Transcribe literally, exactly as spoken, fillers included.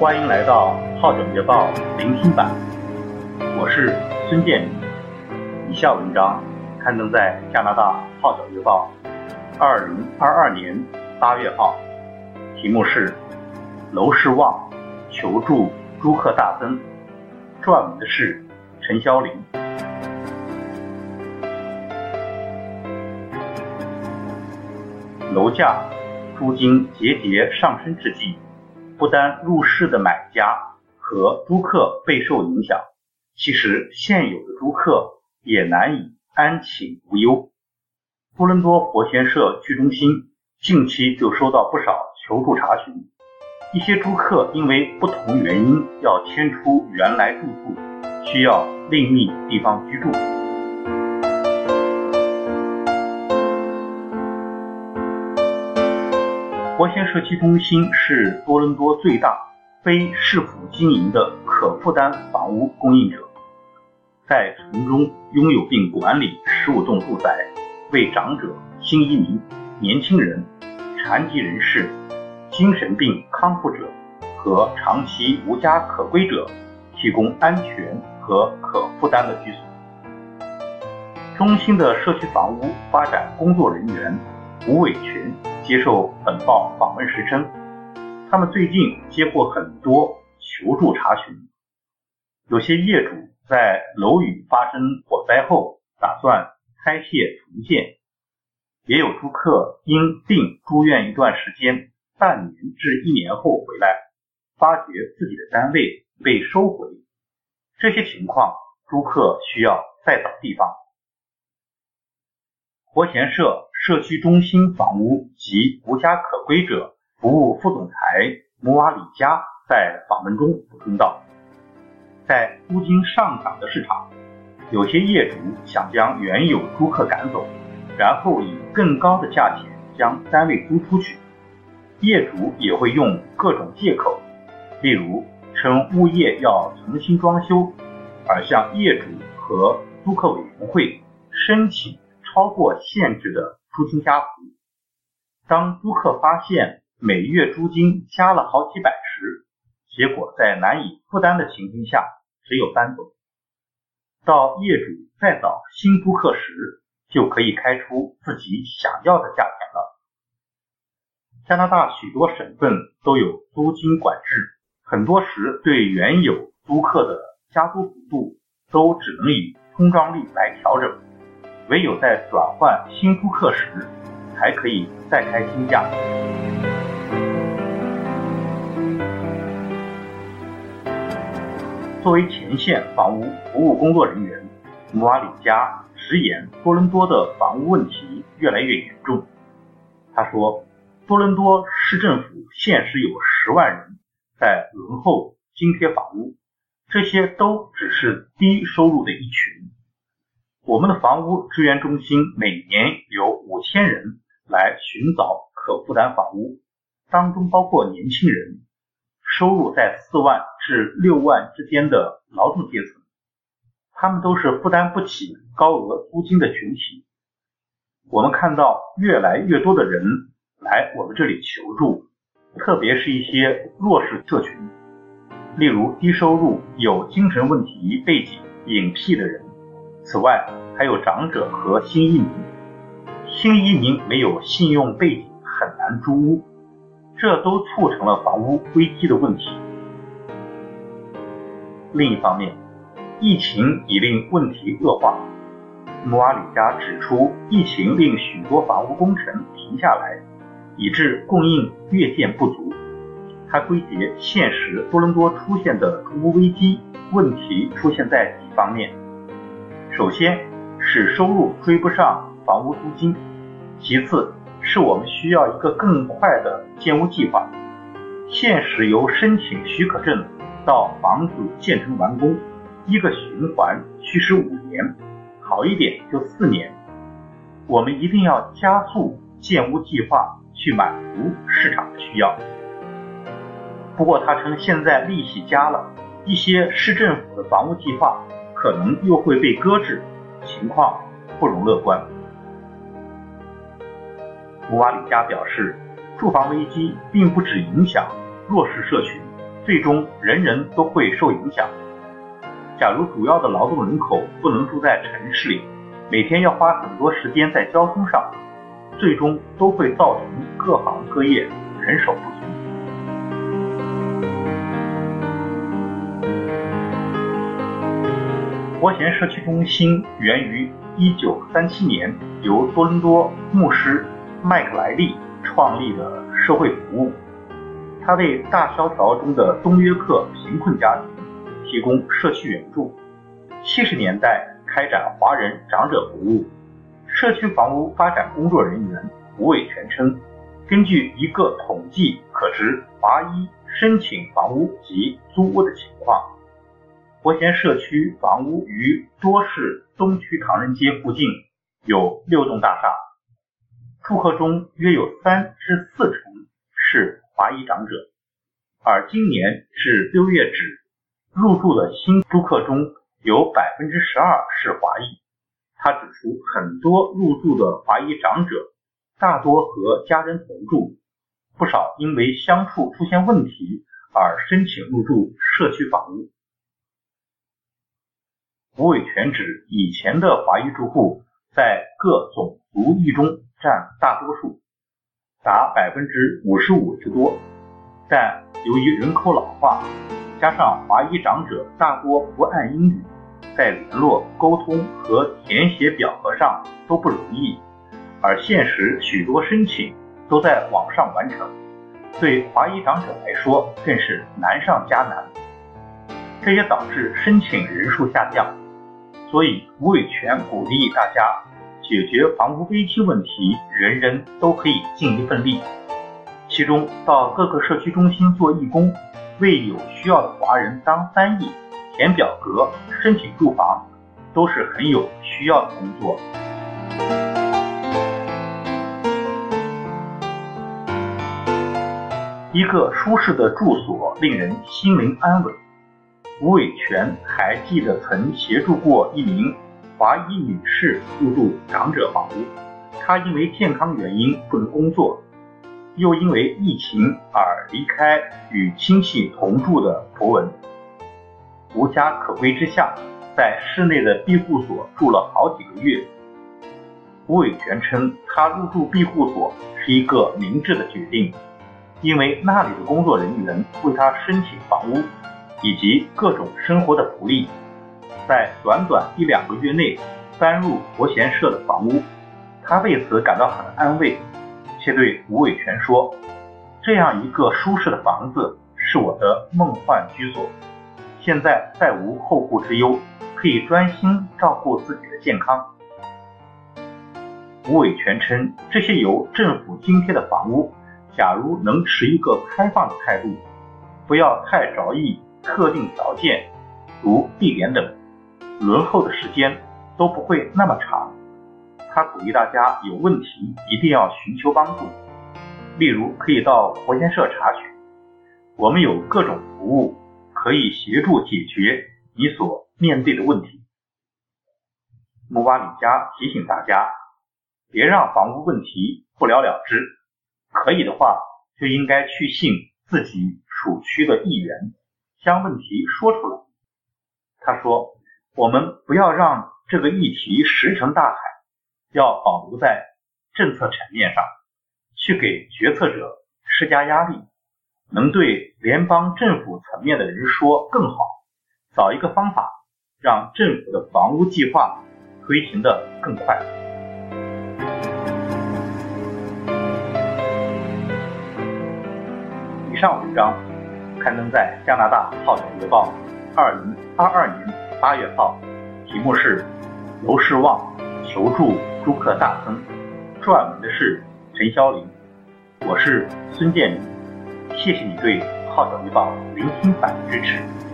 欢迎来到号角月报聆听版，我是孙建宇。以下文章刊登在加拿大号角月报二零二二年八月号，题目是楼市旺，求助租客大增，撰文的是陈霄林。楼价、租金节节上升之际，不单入市的买家和租客备受影响，其实现有的租客也难以安寝无忧。多伦多活贤社区中心近期就收到不少求助查询，一些租客因为不同原因要迁出原来住处，需要另觅地方居住。活贤社区中心是多伦多最大非市府经营的可负担房屋供应者，在城中拥有并管理十五栋住宅，为长者、新移民、年轻人、残疾人士、精神病康复者和长期无家可归者提供安全和可负担的居所。中心的社区房屋发展工作人员吴伟全接受本报访问时称，他们最近接过很多求助查询，有些业主在楼宇发生火灾后打算拆卸重建，也有租客因病住院一段时间，半年至一年后回来，发觉自己的单位被收回，这些情况租客需要再找地方。活贤社社区中心房屋及无家可归者服务副总裁摩瓦里加在访问中补充道，在租金上涨的市场，有些业主想将原有租客赶走，然后以更高的价钱将单位租出去。业主也会用各种借口，例如称物业要重新装修，而向业主和租客委员会申请超过限制的租金加幅。当租客发现每月租金加了好几百时，结果在难以负担的情形下只有搬走。到业主再找新租客时，就可以开出自己想要的价钱了。加拿大许多省份都有租金管制，很多时对原有租客的加租幅度都只能以通胀率来调整，唯有在转换新租客时才可以再开新价。作为前线房屋服务工作人员，摩瓦里加直言多伦多的房屋问题越来越严重。他说，多伦多市政府现时有十万人在轮候津贴房屋，这些都只是低收入的一群。我们的房屋支援中心每年有五千人来寻找可负担房屋，当中包括年轻人，收入在四万至六万之间的劳动阶层，他们都是负担不起高额租金的群体。我们看到越来越多的人来我们这里求助，特别是一些弱势社群，例如低收入、有精神问题背景、隐僻的人。此外，还有长者和新移民。新移民没有信用背景，很难租屋，这都促成了房屋危机的问题。另一方面，疫情已令问题恶化。摩瓦里加指出，疫情令许多房屋工程停下来，以致供应略见不足。他归结现时多伦多出现的租屋危机问题出现在几方面。首先是收入追不上房屋租金，其次是我们需要一个更快的建屋计划。现时由申请许可证到房子建成完工，一个循环需时五年，好一点就四年。我们一定要加速建屋计划，去满足市场的需要。不过他称现在利息加了，一些市政府的房屋计划可能又会被搁置，情况不容乐观。摩瓦里加表示，住房危机并不只影响弱势社群， 最终人人都会受影响。假如主要的劳动人口不能住在城市里，每天要花很多时间在交通上，最终都会造成各行各业人手不足。活贤社区中心源于一九三七年由多伦多牧师麦克莱利创立的社会服务，他为大萧条中的东约克贫困家庭提供社区援助。七十年代开展华人长者服务。社区房屋发展工作人员吴伟全称，根据一个统计可知华裔申请房屋及租屋的情况。活贤社区房屋于多市东区唐人街附近有六栋大厦，住客中约有三至四成是华裔长者，而今年至六月止入住的新租客中有 百分之十二 是华裔。他指出，很多入住的华裔长者大多和家人同住，不少因为相处出现问题而申请入住社区房屋。吴伟全指，以前的华裔住户在各种族裔中占大多数，达 百分之五十五 之多，但由于人口老化，加上华裔长者大多不按英语，在联络、沟通和填写表格上都不容易，而现实许多申请都在网上完成，对华裔长者来说更是难上加难，这也导致申请人数下降。所以吴伟全鼓励大家解决房屋危机问题，人人都可以尽一份力。其中到各个社区中心做义工，为有需要的华人当翻译、填表格、申请住房，都是很有需要的工作。一个舒适的住所令人心灵安稳。吴伟全还记得曾协助过一名华裔女士入住长者房屋，她因为健康原因不能工作，又因为疫情而离开与亲戚同住的博文。无家可归之下，在室内的庇护所住了好几个月。吴伟全称，他入住庇护所是一个明智的决定，因为那里的工作人员为他申请房屋以及各种生活的福利，在短短一两个月内搬入活贤社的房屋，他为此感到很安慰，且对吴伟全说，这样一个舒适的房子是我的梦幻居所，现在再无后顾之忧，可以专心照顾自己的健康。吴伟全称，这些由政府津贴的房屋，假如能持一个开放的态度，不要太着意特定条件，如地点等，轮候的时间都不会那么长。他鼓励大家有问题一定要寻求帮助，例如可以到活贤社查询，我们有各种服务可以协助解决你所面对的问题。穆瓦里加提醒大家，别让房屋问题不了了之，可以的话就应该去信自己属区的议员，将问题说出来。他说，我们不要让这个议题石沉大海，要保留在政策层面上，去给决策者施加压力，能对联邦政府层面的人说更好，找一个方法让政府的房屋计划推行得更快。以上文章刊登在加拿大《号角月报》二零二二年八月号，题目是楼市旺，求助朱克大亨，撰文的是陈霄林。我是孙建林，谢谢你对《号角月报》聆听版的支持。